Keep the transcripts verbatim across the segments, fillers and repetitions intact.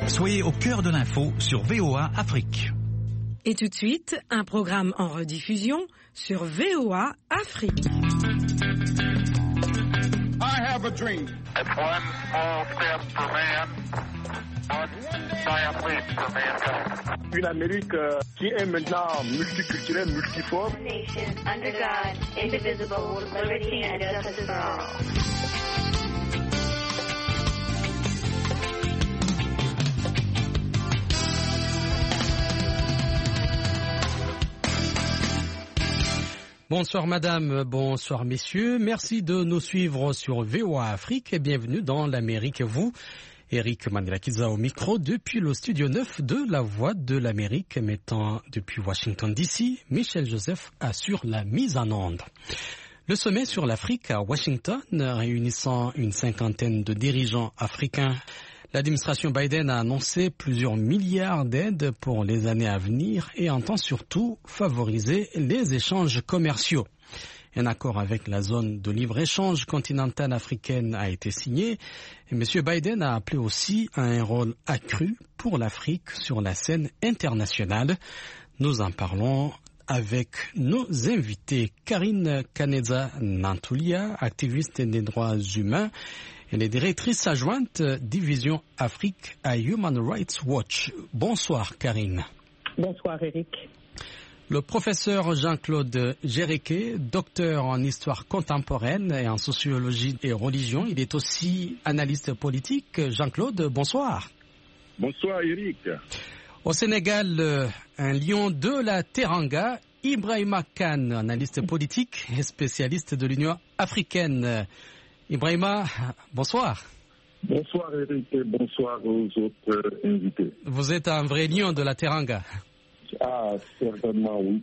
Soyez au cœur de l'info sur V O A Afrique. Et tout de suite, un programme en rediffusion sur V O A Afrique. I have a dream. It's one small step for man, one giant leap for mankind. Une Amérique euh, qui est maintenant multiculturelle, multiforme. Nation under God, indivisible, with liberty and justice for all. Bonsoir madame, bonsoir messieurs, merci de nous suivre sur V O A Afrique et bienvenue dans l'Amérique. Vous, Eric Mandelakiza au micro depuis le studio neuf de La Voix de l'Amérique, mettant depuis Washington D C, Michel Joseph assure la mise en onde. Le sommet sur l'Afrique à Washington, réunissant une cinquantaine de dirigeants africains. L'administration Biden a annoncé plusieurs milliards d'aides pour les années à venir et entend surtout favoriser les échanges commerciaux. Un accord avec la zone de libre-échange continentale africaine a été signé et M. Biden a appelé aussi à un rôle accru pour l'Afrique sur la scène internationale. Nous en parlons avec nos invités. Karine Kaneza-Nantulia, activiste des droits humains. Elle est directrice adjointe division Afrique à Human Rights Watch. Bonsoir Karine. Bonsoir Eric. Le professeur Jean-Claude Géréquet, docteur en histoire contemporaine et en sociologie et religion. Il est aussi analyste politique. Jean-Claude, bonsoir. Bonsoir Eric. Au Sénégal, un lion de la Teranga, Ibrahima Kane, analyste politique et spécialiste de l'Union africaine. Ibrahima, bonsoir. Bonsoir Eric et bonsoir aux autres invités. Vous êtes un vrai lion de la Teranga. Ah, certainement oui.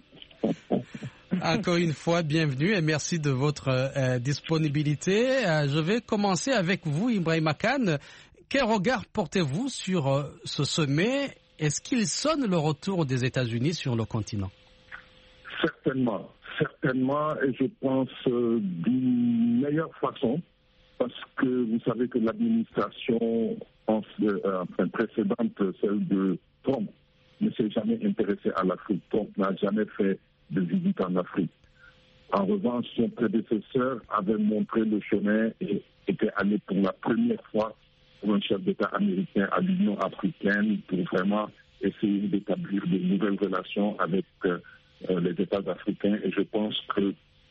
Encore une fois, bienvenue et merci de votre euh, disponibilité. Euh, je vais commencer avec vous, Ibrahima Kane. Quel regard portez-vous sur euh, ce sommet? Est-ce qu'il sonne le retour des États-Unis sur le continent? Certainement, certainement, et je pense euh, d'une meilleure façon. Parce que vous savez que l'administration euh, enfin, précédente, celle de Trump, ne s'est jamais intéressée à l'Afrique. Trump n'a jamais fait de visite en Afrique. En revanche, son prédécesseur avait montré le chemin et était allé pour la première fois pour un chef d'État américain à l'Union africaine pour vraiment essayer d'établir de nouvelles relations avec euh, les États africains. Et je pense que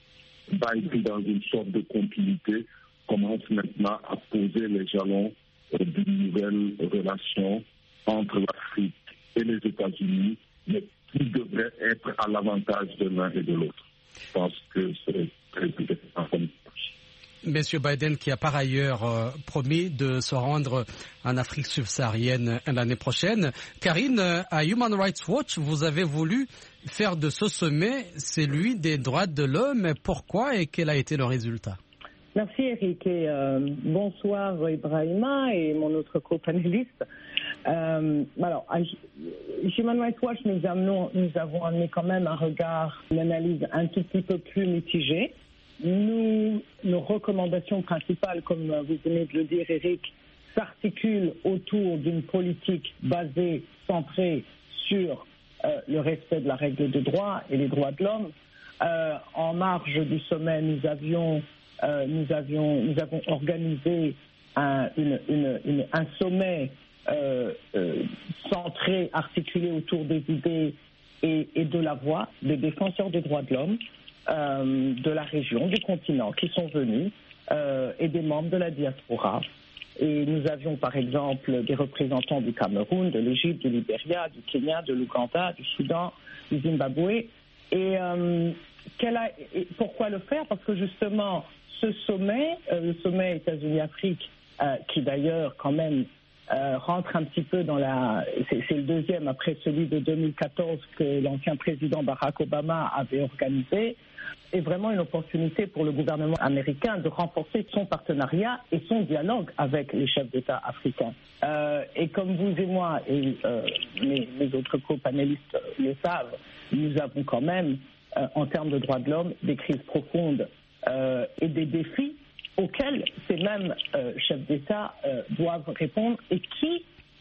Biden, dans une sorte de continuité, commence maintenant à poser les jalons d'une nouvelle relation entre l'Afrique et les États-Unis, mais qui devrait être à l'avantage de l'un et de l'autre. Je pense que c'est très important. Monsieur Biden qui a par ailleurs euh, promis de se rendre en Afrique subsaharienne l'année prochaine. Karine, à Human Rights Watch, vous avez voulu faire de ce sommet celui des droits de l'homme. Pourquoi et quel a été le résultat? Merci Eric et euh, bonsoir Ibrahima et mon autre co-panéliste. Euh, alors, à Human Rights Watch, nous, amenons, nous avons amené quand même un regard, une analyse un tout petit peu plus mitigée. Nous, nos recommandations principales, comme vous venez de le dire Eric, s'articulent autour d'une politique basée, centrée sur euh, le respect de la règle de droit et les droits de l'homme. Euh, en marge du sommet, nous avions Euh, nous, avions, nous avons organisé un, une, une, une, un sommet euh, euh, centré, articulé autour des idées et, et de la voix des défenseurs des droits de l'homme euh, de la région, du continent, qui sont venus, euh, et des membres de la diaspora. Et nous avions par exemple des représentants du Cameroun, de l'Égypte, du Libéria, du Kenya, de l'Ouganda, du Soudan, du Zimbabwe. Et, euh, quelle a, et pourquoi le faire? Parce que justement, ce sommet, euh, le sommet États-Unis-Afrique, euh, qui d'ailleurs quand même euh, rentre un petit peu dans la... C'est, c'est le deuxième après celui de deux mille quatorze que l'ancien président Barack Obama avait organisé, est vraiment une opportunité pour le gouvernement américain de renforcer son partenariat et son dialogue avec les chefs d'État africains. Euh, et comme vous et moi et euh, mes, mes autres co-panélistes le savent, nous avons quand même, euh, en termes de droits de l'homme, des crises profondes euh, et des défis auxquels ces mêmes euh, chefs d'État euh, doivent répondre et qui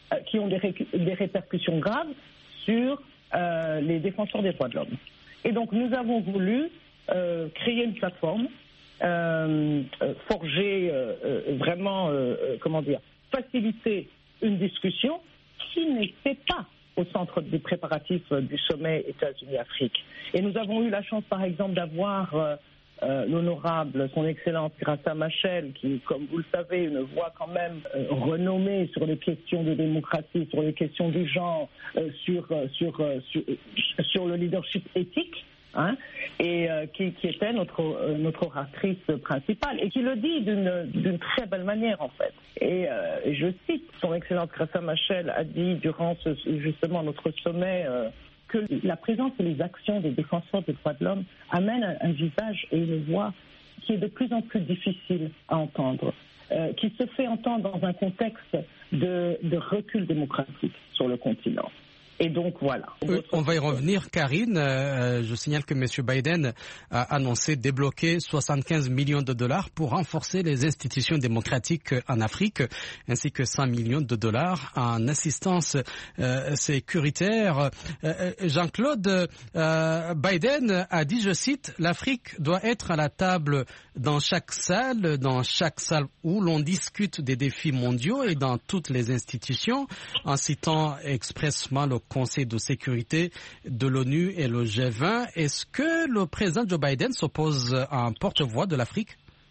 euh, qui ont des, ré des répercussions graves sur euh, les défenseurs des droits de l'homme. Et donc nous avons voulu euh, créer une plateforme, euh, euh, forger euh, euh, vraiment, euh, euh, comment dire, faciliter une discussion qui n'était pas au centre des préparatifs du sommet États-Unis-Afrique. Et nous avons eu la chance, par exemple, d'avoir euh, euh, l'honorable, son Excellence Graça Machel, qui, comme vous le savez, une voix quand même euh, renommée sur les questions de démocratie, sur les questions du genre, euh, sur, euh, sur, euh, sur, sur le leadership éthique. Hein, et euh, qui, qui était notre, euh, notre oratrice principale et qui le dit d'une d'une très belle manière en fait. Et euh, je cite, son Excellence Graça Machel a dit durant ce, justement notre sommet euh, que la présence et les actions des défenseurs des droits de l'homme amènent un, un visage et une voix qui est de plus en plus difficile à entendre, euh, qui se fait entendre dans un contexte de, de recul démocratique sur le continent. Et donc voilà. Oui, on va y revenir, Karine. Euh, je signale que M. Biden a annoncé débloquer soixante-quinze millions de dollars pour renforcer les institutions démocratiques en Afrique, ainsi que cent millions de dollars en assistance euh, sécuritaire. Euh, Jean-Claude, euh, Biden a dit, je cite, « L'Afrique doit être à la table dans chaque salle, dans chaque salle où l'on discute des défis mondiaux et dans toutes les institutions », en citant expressement le Conseil de sécurité de l'ONU et le G vingt. Est-ce que le président Joe Biden s'oppose en porte-voix de l'Afrique?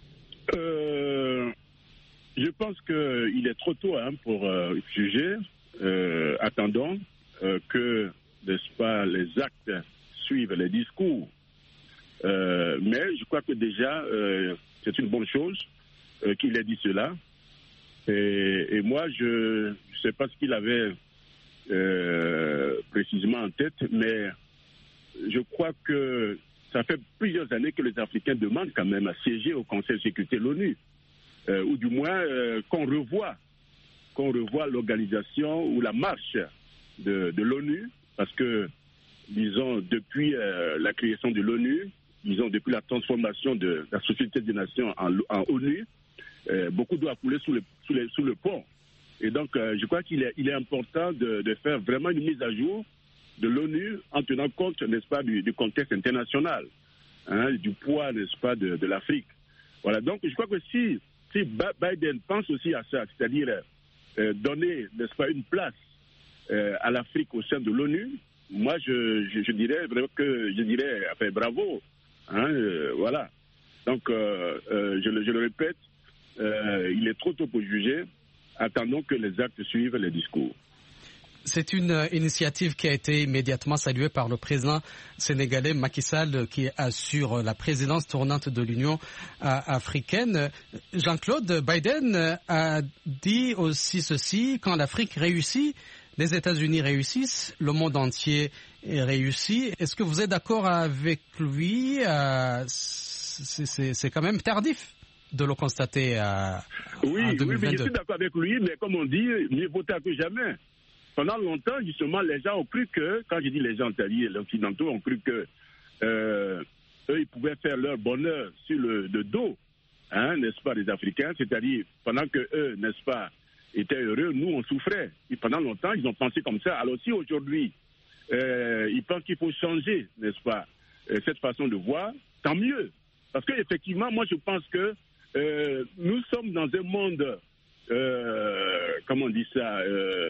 euh, Je pense qu'il est trop tôt hein, pour euh, juger. Euh, attendons euh, que, n'est-ce pas, les actes suivent les discours. Euh, mais je crois que déjà, euh, c'est une bonne chose euh, qu'il ait dit cela. Et, et moi, je ne sais pas ce qu'il avait Euh, précisément en tête, mais je crois que ça fait plusieurs années que les Africains demandent quand même à siéger au Conseil de sécurité de l'ONU, euh, ou du moins euh, qu'on revoie, qu'on revoie l'organisation ou la marche de, de l'ONU, parce que, disons, depuis euh, la création de l'ONU, disons, depuis la transformation de la Société des Nations en, en ONU, euh, beaucoup doit couler sous le, sous le, sous le pont. Et donc, euh, je crois qu'il est, il est important de, de faire vraiment une mise à jour de l'ONU en tenant compte, n'est-ce pas, du, du contexte international, hein, du poids, n'est-ce pas, de, de l'Afrique. Voilà, donc je crois que si, si Biden pense aussi à ça, c'est-à-dire euh, donner, n'est-ce pas, une place euh, à l'Afrique au sein de l'ONU, moi, je, je, je dirais vraiment que, je dirais, enfin, bravo, hein, euh, voilà. Donc, euh, euh, je, je le répète, euh, il est trop tôt pour juger. Attendons que les actes suivent les discours. C'est une initiative qui a été immédiatement saluée par le président sénégalais Macky Sall, qui assure la présidence tournante de l'Union africaine. Jean-Claude, Biden a dit aussi ceci: quand l'Afrique réussit, les États-Unis réussissent, le monde entier réussit. Est-ce que vous êtes d'accord avec lui? C'est quand même tardif de le constater à, oui, en deux mille vingt-deux. Oui, mais je suis d'accord avec lui, mais comme on dit, mieux vaut tard que jamais. Pendant longtemps, justement, les gens ont cru que, quand je dis les gens, c'est-à-dire les Occidentaux, ont cru que euh, eux, ils pouvaient faire leur bonheur sur le, le dos, hein, n'est-ce pas, des Africains, c'est-à-dire, pendant que eux, n'est-ce pas, étaient heureux, nous, on souffrait. Et pendant longtemps, ils ont pensé comme ça. Alors si aujourd'hui, euh, ils pensent qu'il faut changer, n'est-ce pas, euh, cette façon de voir, tant mieux. Parce qu'effectivement, moi, je pense que Euh, nous sommes dans un monde, euh, comment on dit ça, euh,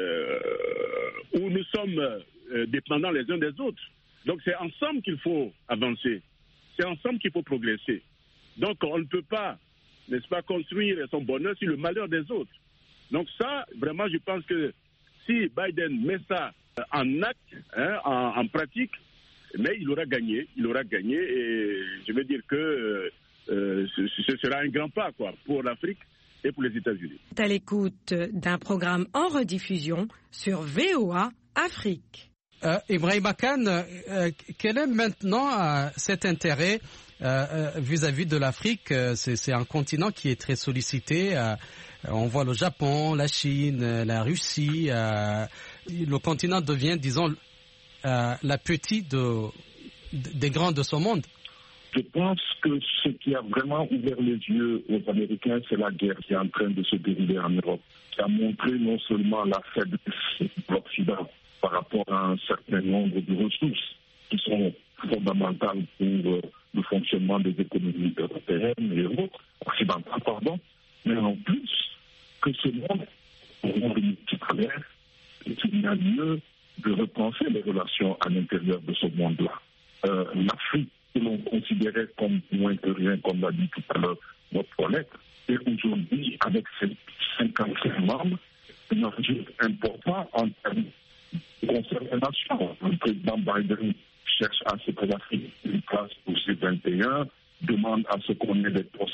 euh, où nous sommes euh, dépendants les uns des autres. Donc c'est ensemble qu'il faut avancer, c'est ensemble qu'il faut progresser. Donc on ne peut pas, n'est-ce pas, construire son bonheur sur le malheur des autres. Donc ça, vraiment, je pense que si Biden met ça en acte, hein, en, en pratique, mais il aura gagné, il aura gagné, et je veux dire que Euh, ce, ce sera un grand pas quoi, pour l'Afrique et pour les États-Unis. À l'écoute d'un programme en rediffusion sur V O A Afrique. Euh, Ibrahim Khan, euh, quel est maintenant euh, cet intérêt euh, vis-à-vis de l'Afrique? C'est un continent qui est très sollicité. Euh, on voit le Japon, la Chine, la Russie. Euh, le continent devient, disons, euh, la petite de, des grands de ce monde. Je pense que ce qui a vraiment ouvert les yeux aux Américains, c'est la guerre qui est en train de se dérouler en Europe, qui a montré non seulement la faiblesse de l'Occident par rapport à un certain nombre de ressources qui sont fondamentales pour euh, le fonctionnement des économies européennes et autres, occidentales, pardon, mais en plus que ce monde, le monde multipolaire, il y a lieu de repenser les relations à l'intérieur de ce monde-là. Euh, L'Afrique, que l'on considérait comme moins que rien, comme l'a dit tout à l'heure notre collègue, et aujourd'hui, avec ses cinquante-cinq membres, un enjeu important en termes de concertation. Le président Biden cherche à ce que l'Afrique ait une place pour C vingt et un, demande à ce qu'on ait des postes,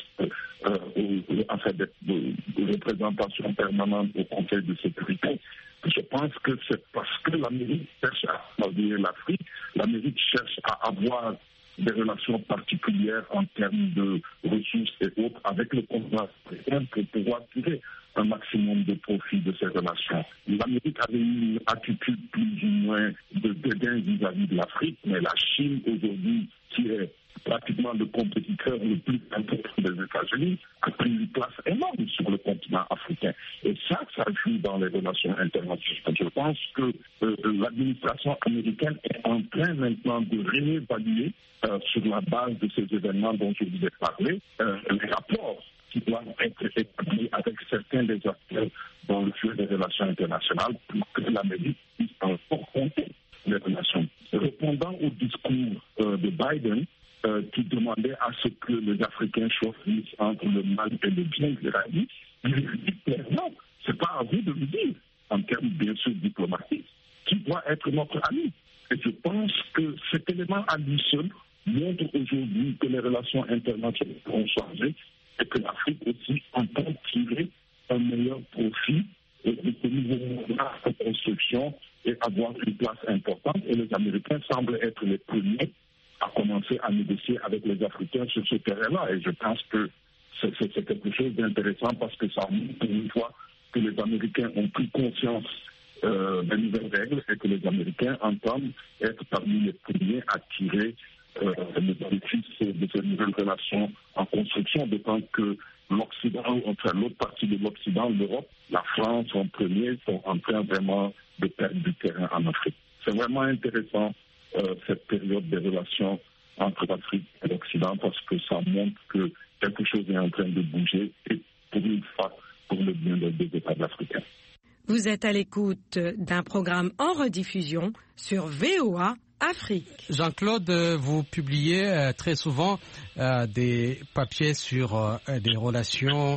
euh, à faire des, de, de représentation permanente au Conseil de sécurité. Je pense que c'est parce que l'Amérique cherche à malgré l'Afrique, l'Amérique cherche à avoir des relations particulières en termes de ressources et autres avec le continent africain pour pouvoir tirer un maximum de profit de ces relations. L'Amérique avait une attitude plus ou moins de dédain vis-à-vis de l'Afrique, mais la Chine aujourd'hui, qui est pratiquement le compétiteur le plus important des États-Unis, a pris une place énorme sur le continent africain. Et ça, ça joue dans les relations internationales. Je pense que euh, l'administration américaine est en train maintenant de réévaluer euh, sur la base de ces événements dont je vous ai parlé, euh, les rapports qui doivent être établis avec certains des acteurs dans le jeu des relations internationales pour que l'Amérique puisse encore compter les relations. Répondant au discours euh, de Biden, Euh, qui demandait à ce que les Africains choisissent entre le mal et le bien, il a dit, il dit clairement, ce n'est pas à vous de le dire, en termes bien sûr diplomatiques, qui doit être notre ami. Et je pense que cet élément à lui seul montre aujourd'hui que les relations internationales ont changé et que l'Afrique aussi entend tirer un meilleur profit de ce nouveau monde-là de construction et avoir une place importante. Et les Américains semblent être les premiers à commencer à négocier avec les Africains sur ce terrain-là. Et je pense que c'est, c'est, c'est quelque chose d'intéressant parce que ça montre pour une fois que les Américains ont pris conscience euh, des nouvelles règles et que les Américains entendent être parmi les premiers à tirer euh, le bénéfice de ces nouvelles relations en construction, d'autant que l'Occident, enfin l'autre partie de l'Occident, l'Europe, la France en premier, sont en train vraiment de perdre du terrain en Afrique. C'est vraiment intéressant Euh, cette période des relations entre l'Afrique et l'Occident parce que ça montre que quelque chose est en train de bouger et pour une fois pour le bien des États africains. Vous êtes à l'écoute d'un programme en rediffusion sur V O A Afrique. Jean-Claude, vous publiez euh, très souvent euh, des papiers sur euh, des relations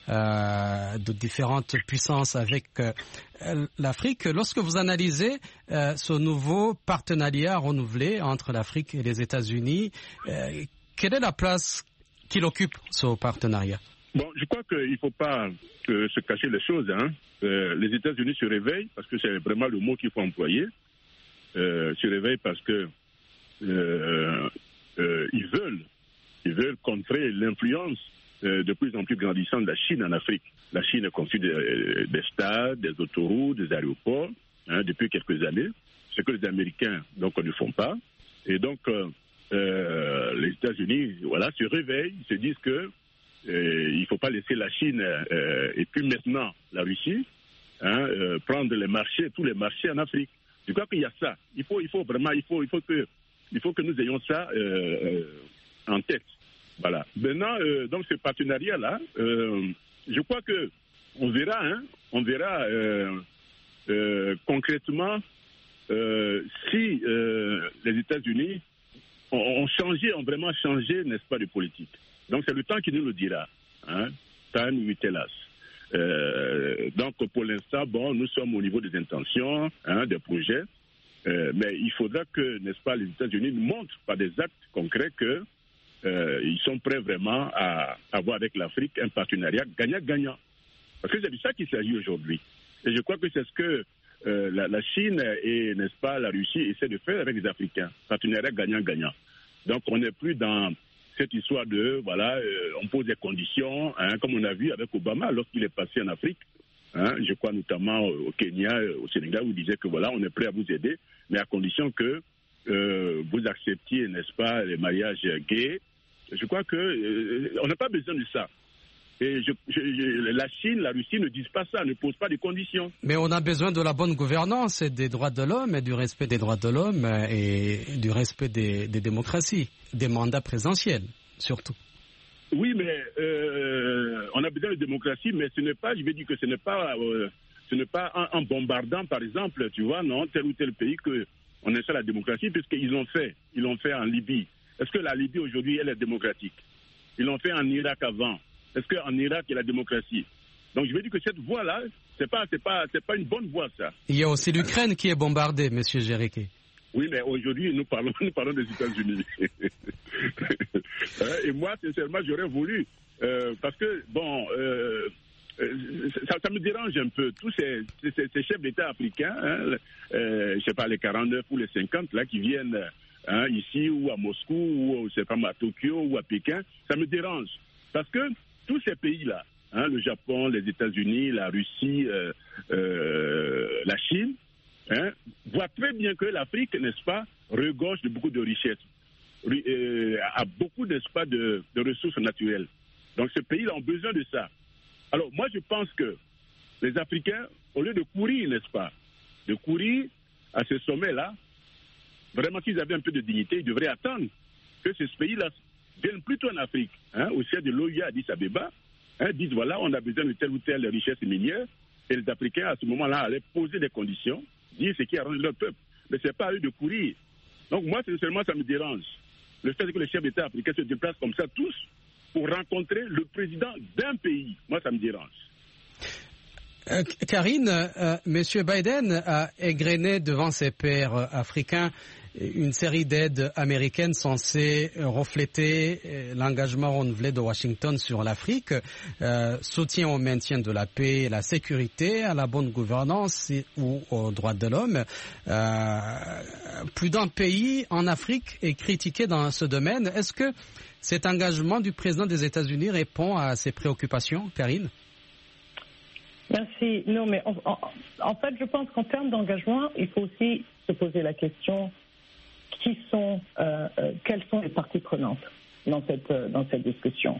euh, de différentes puissances avec euh, l'Afrique. Lorsque vous analysez euh, ce nouveau partenariat renouvelé entre l'Afrique et les États-Unis, euh, quelle est la place qu'il occupe, ce partenariat? Bon, je crois qu'il ne faut pas euh, se cacher les choses. Hein. Euh, les États-Unis se réveillent, parce que c'est vraiment le mot qu'il faut employer, euh, se réveillent parce que euh, euh, ils veulent, ils veulent contrer l'influence euh, de plus en plus grandissante de la Chine en Afrique. La Chine construit des, des stades, des autoroutes, des aéroports hein, depuis quelques années, ce que les Américains donc ne font pas. Et donc euh, euh, les États-Unis, voilà, se réveillent, ils se disent que euh, il ne faut pas laisser la Chine euh, et puis maintenant la Russie hein, euh, prendre les marchés, tous les marchés en Afrique. Je crois qu'il y a ça. Il faut, il faut vraiment, il faut, il faut que, il faut que nous ayons ça euh, euh, en tête. Voilà. Maintenant, euh, donc ce partenariat-là, euh, je crois que on verra, hein, on verra euh, euh, concrètement euh, si euh, les États-Unis ont, ont changé, ont vraiment changé, n'est-ce pas, de politique. Donc c'est le temps qui nous le dira. Hein. Time will tell us. Euh, donc pour l'instant, bon, nous sommes au niveau des intentions, hein, des projets, euh, mais il faudra que, n'est-ce pas, les États-Unis nous montrent par des actes concrets que euh, ils sont prêts vraiment à avoir avec l'Afrique un partenariat gagnant-gagnant. Parce que c'est de ça qu'il s'agit aujourd'hui. Et je crois que c'est ce que euh, la, la Chine et, n'est-ce pas, la Russie essaient de faire avec les Africains. Partenariat gagnant-gagnant. Donc on n'est plus dans cette histoire de, voilà, euh, on pose des conditions, hein, comme on a vu avec Obama lorsqu'il est passé en Afrique, hein, je crois notamment au Kenya, au Sénégal, où il disait que voilà, on est prêt à vous aider, mais à condition que euh, vous acceptiez, n'est-ce pas, les mariages gays, Je crois que euh, on n'a pas besoin de ça. Et je, je, je, la Chine, la Russie ne disent pas ça, ne posent pas de conditions. Mais on a besoin de la bonne gouvernance et des droits de l'homme et du respect des droits de l'homme et du respect des, des démocraties, des mandats présidentiels surtout. Oui, mais euh, on a besoin de démocratie, mais ce n'est pas, je vais dire que ce n'est pas, euh, ce n'est pas en, en bombardant, par exemple, tu vois, non, tel ou tel pays qu'on installe la démocratie, puisqu'ils l'ont fait, ils l'ont fait en Libye. Est-ce que la Libye aujourd'hui, elle est démocratique? Ils l'ont fait en Irak avant. Est-ce qu'en Irak, il y a la démocratie? Donc je veux dire que cette voie-là, c'est pas, c'est pas, c'est pas une bonne voie, ça. Il y a aussi l'Ukraine qui est bombardée, Monsieur Gériquet. Oui, mais aujourd'hui, nous parlons, nous parlons des États-Unis. Et moi, sincèrement, j'aurais voulu, euh, parce que, bon, euh, ça, ça me dérange un peu. Tous ces, ces, ces chefs d'État africains, hein, euh, je sais pas, les quarante-neuf ou les cinquante, là, qui viennent hein, ici, ou à Moscou, ou, je sais pas, à Tokyo, ou à Pékin, ça me dérange. Parce que tous ces pays-là, hein, le Japon, les États-Unis, la Russie, euh, euh, la Chine, hein, voient très bien que l'Afrique, n'est-ce pas, regorge de beaucoup de richesses, euh, a beaucoup, n'est-ce pas, de, de ressources naturelles. Donc ces pays-là ont besoin de ça. Alors moi je pense que les Africains, au lieu de courir, n'est-ce pas, de courir à ce sommet-là, vraiment s'ils avaient un peu de dignité, ils devraient attendre que ces pays-là viennent plutôt en Afrique, hein, au siège de l'O U A à Addis Abeba, hein, disent voilà, on a besoin de telle ou telle richesse minière, et les Africains, à ce moment-là, allaient poser des conditions, dire ce qui arrange leur peuple. Mais ce n'est pas à eux de courir. Donc moi, sincèrement, ça me dérange. Le fait que les chefs d'État africains se déplacent comme ça, tous, pour rencontrer le président d'un pays, moi, ça me dérange. Euh, Karine, euh, M. Biden a égrené devant ses pairs euh, africains une série d'aides américaines censées refléter euh, l'engagement renouvelé de Washington sur l'Afrique, euh, soutien au maintien de la paix et la sécurité, à la bonne gouvernance et, ou aux droits de l'homme. Euh, plus d'un pays en Afrique est critiqué dans ce domaine. Est-ce que cet engagement du président des États-Unis répond à ces préoccupations, Karine? Merci. Non, mais en, en, en fait, je pense qu'en termes d'engagement, il faut aussi se poser la question qui sont, euh, euh, quelles sont les parties prenantes dans cette, euh, dans cette discussion.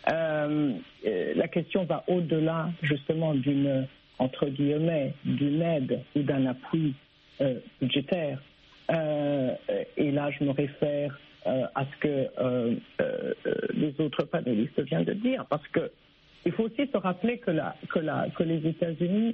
Euh, euh, la question va au-delà, justement, d'une, entre guillemets, d'une aide ou d'un appui euh, budgétaire. Euh, et là, je me réfère euh, à ce que euh, euh, les autres panélistes viennent de dire, parce que il faut aussi se rappeler que, la, que, la, que les États-Unis,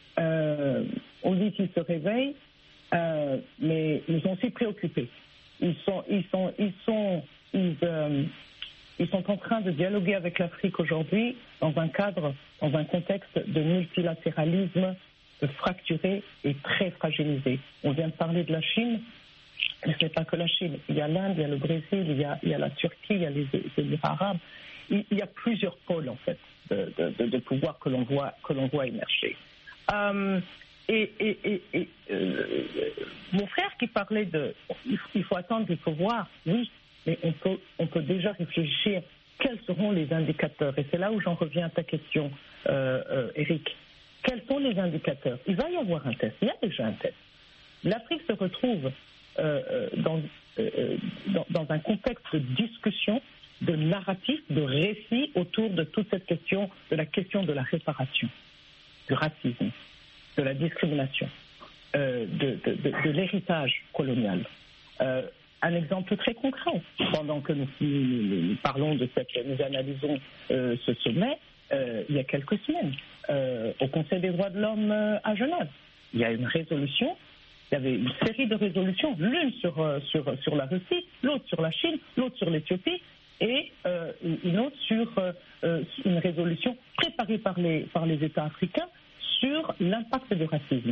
euh, on dit qu'ils se réveillent, euh, mais ils sont aussi préoccupés. Ils sont, ils sont, ils sont, ils, euh, ils sont en train de dialoguer avec l'Afrique aujourd'hui dans un cadre, dans un contexte de multilatéralisme fracturé et très fragilisé. On vient de parler de la Chine, mais ce n'est pas que la Chine. Il y a l'Inde, il y a le Brésil, il y a, il y a la Turquie, il y a les Émirats arabes. Il y a plusieurs pôles, en fait, de, de, de pouvoir que l'on voit, que l'on voit émerger. Euh, et et, et, et euh, mon frère qui parlait de il faut attendre, il faut voir, oui, mais on peut, on peut déjà réfléchir quels seront les indicateurs. Et c'est là où j'en reviens à ta question, euh, euh, Eric. Quels sont les indicateurs? Il va y avoir un test, il y a déjà un test. L'Afrique se retrouve euh, dans, euh, dans, dans un contexte de discussion, de narratif, de récit autour de toute cette question, de la question de la réparation, du racisme, de la discrimination, euh, de, de, de, de l'héritage colonial. Euh, un exemple très concret, pendant que nous, nous, nous parlons de cette, nous analysons euh, ce sommet, euh, il y a quelques semaines, euh, au Conseil des droits de l'homme euh, à Genève, il y a une résolution. Il y avait une série de résolutions, l'une sur, euh, sur, sur la Russie, l'autre sur la Chine, l'autre sur l'Éthiopie, et euh, une autre sur euh, une résolution préparée par les, par les États africains sur l'impact du racisme.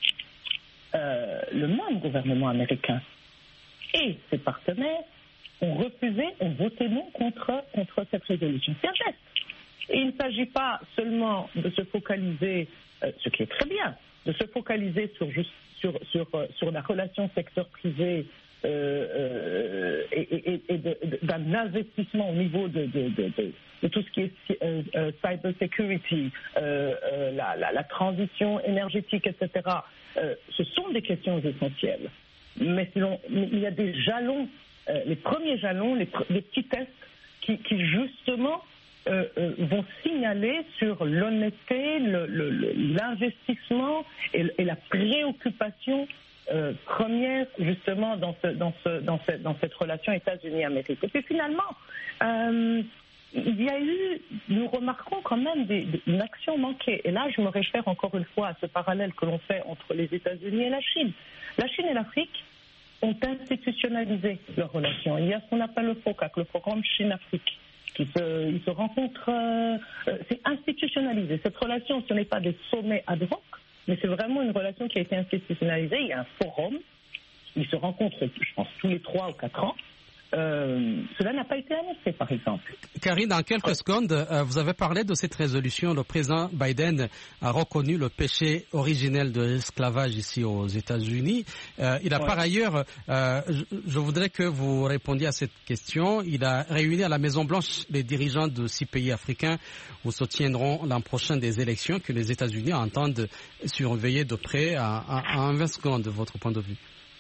Euh, le même gouvernement américain et ses partenaires ont refusé, ont voté non contre, contre cette résolution. C'est un geste. Et il ne s'agit pas seulement de se focaliser, euh, ce qui est très bien, de se focaliser sur, juste, sur, sur, sur la relation secteur-privé Euh, euh, et, et, et de, de, d'un investissement au niveau de, de, de, de, de tout ce qui est euh, euh, cyber security, euh, euh, la, la, la transition énergétique, et cetera. Euh, ce sont des questions essentielles. Mais sinon, il y a des jalons, euh, les premiers jalons, les, les petits tests qui, qui justement euh, euh, vont signaler sur l'honnêteté, le, le, l'investissement et, et la préoccupation euh, première justement dans, ce, dans, ce, dans, ce, dans cette relation États-Unis-Amérique. Et puis finalement, euh, il y a eu, nous remarquons quand même des, des, une action manquée. Et là, je me réfère encore une fois à ce parallèle que l'on fait entre les États-Unis et la Chine. La Chine et l'Afrique ont institutionnalisé leurs relations. Il y a ce qu'on appelle le FOCAC, le programme Chine-Afrique, qui se, ils se rencontrent, euh, c'est institutionnalisé. Cette relation, ce n'est pas des sommets ad hoc, mais c'est vraiment une relation qui a été institutionnalisée. Il y a un forum, ils se rencontrent, je pense, tous les trois ou quatre ans. Euh, cela n'a pas été annoncé, par exemple. Karine, en quelques ouais. secondes, euh, vous avez parlé de cette résolution. Le président Biden a reconnu le péché originel de l'esclavage ici aux États-Unis. Euh, il a ouais. par ailleurs, euh, je, je voudrais que vous répondiez à cette question. Il a réuni à la Maison-Blanche les dirigeants de six pays africains où se tiendront l'an prochain des élections que les États-Unis entendent surveiller de près. À, à, à vingt secondes, de votre point de vue.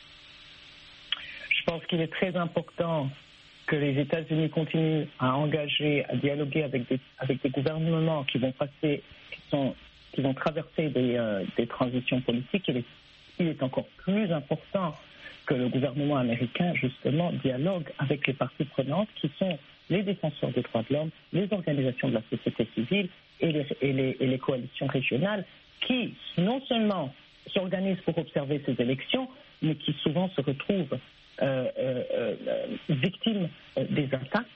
Je pense qu'il est très important que les États-Unis continuent à engager, à dialoguer avec des, avec des gouvernements qui vont passer, qui, sont, qui vont traverser des, euh, des transitions politiques. Il est, il est encore plus important que le gouvernement américain, justement, dialogue avec les parties prenantes qui sont les défenseurs des droits de l'homme, les organisations de la société civile et les, et les, et les coalitions régionales qui, non seulement s'organisent pour observer ces élections, mais qui souvent se retrouvent Euh, euh, euh, victimes euh, des attaques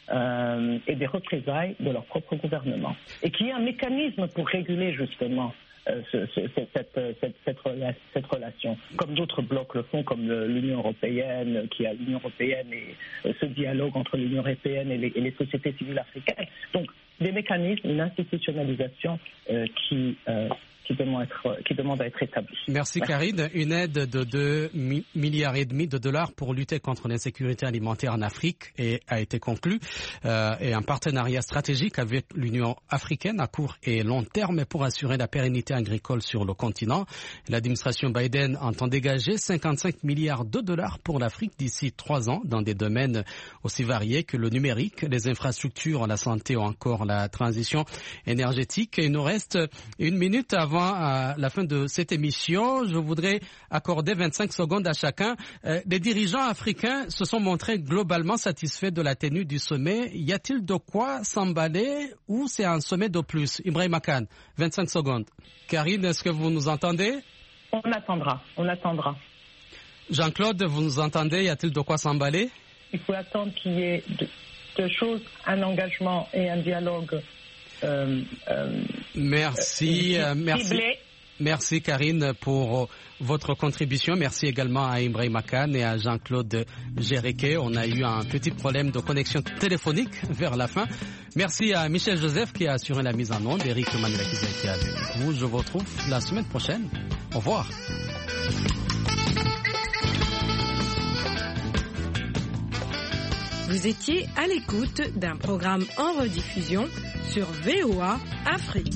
euh, et des représailles de leur propre gouvernement. Et qu'il y ait un mécanisme pour réguler justement euh, ce, ce, cette, cette, cette, cette, cette relation, comme d'autres blocs le font, comme le, l'Union européenne, qui a l'Union européenne et euh, ce dialogue entre l'Union européenne et les, et les sociétés civiles africaines. Donc, des mécanismes, une institutionnalisation euh, qui... Euh, Qui demande, être, qui demande à être établi. Merci Karine. Une aide de deux milliards et demi de dollars pour lutter contre l'insécurité alimentaire en Afrique et a été conclue euh, et un partenariat stratégique avec l'Union africaine à court et long terme pour assurer la pérennité agricole sur le continent. L'administration Biden entend dégager cinquante-cinq milliards de dollars pour l'Afrique d'ici trois ans dans des domaines aussi variés que le numérique, les infrastructures, la santé ou encore la transition énergétique. Il nous reste une minute avant à la fin de cette émission. Je voudrais accorder vingt-cinq secondes à chacun. Euh, les dirigeants africains se sont montrés globalement satisfaits de la tenue du sommet. Y a-t-il de quoi s'emballer ou c'est un sommet de plus? Ibrahima Kane, vingt-cinq secondes. Karine, est-ce que vous nous entendez? On attendra, on attendra. Jean-Claude, vous nous entendez? Y a-t-il de quoi s'emballer? Il faut attendre qu'il y ait deux choses, un engagement et un dialogue. Euh, euh, merci, euh, merci, merci Karine pour votre contribution. Merci également à Ibrahima Kane et à Jean-Claude Géréquet. On a eu un petit problème de connexion téléphonique vers la fin. Merci à Michel Joseph qui a assuré la mise en onde. Eric Mandela qui a été avec vous. Je vous retrouve la semaine prochaine. Au revoir. Vous étiez à l'écoute d'un programme en rediffusion sur V O A Afrique.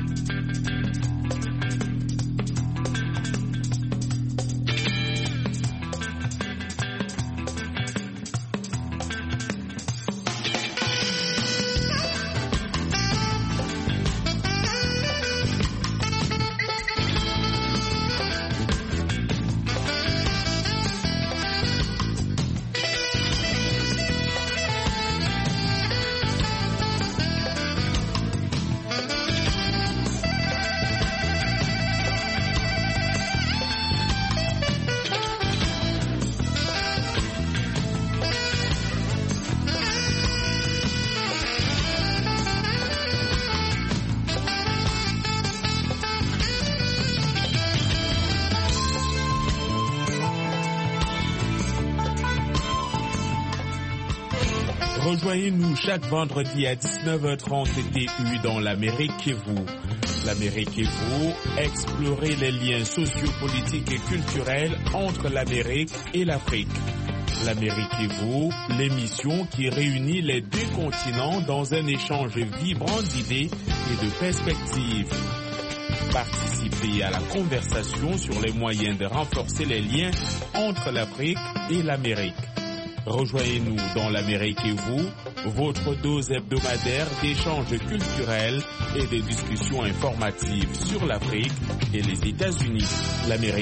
Rejoignez-nous chaque vendredi à dix-neuf heures trente T U dans l'Amérique et vous. L'Amérique et vous, explorez les liens sociopolitiques et culturels entre l'Amérique et l'Afrique. L'Amérique et vous, l'émission qui réunit les deux continents dans un échange vibrant d'idées et de perspectives. Participez à la conversation sur les moyens de renforcer les liens entre l'Afrique et l'Amérique. Rejoignez-nous dans l'Amérique et vous, votre dose hebdomadaire d'échanges culturels et de discussions informatives sur l'Afrique et les États-Unis. L'Amérique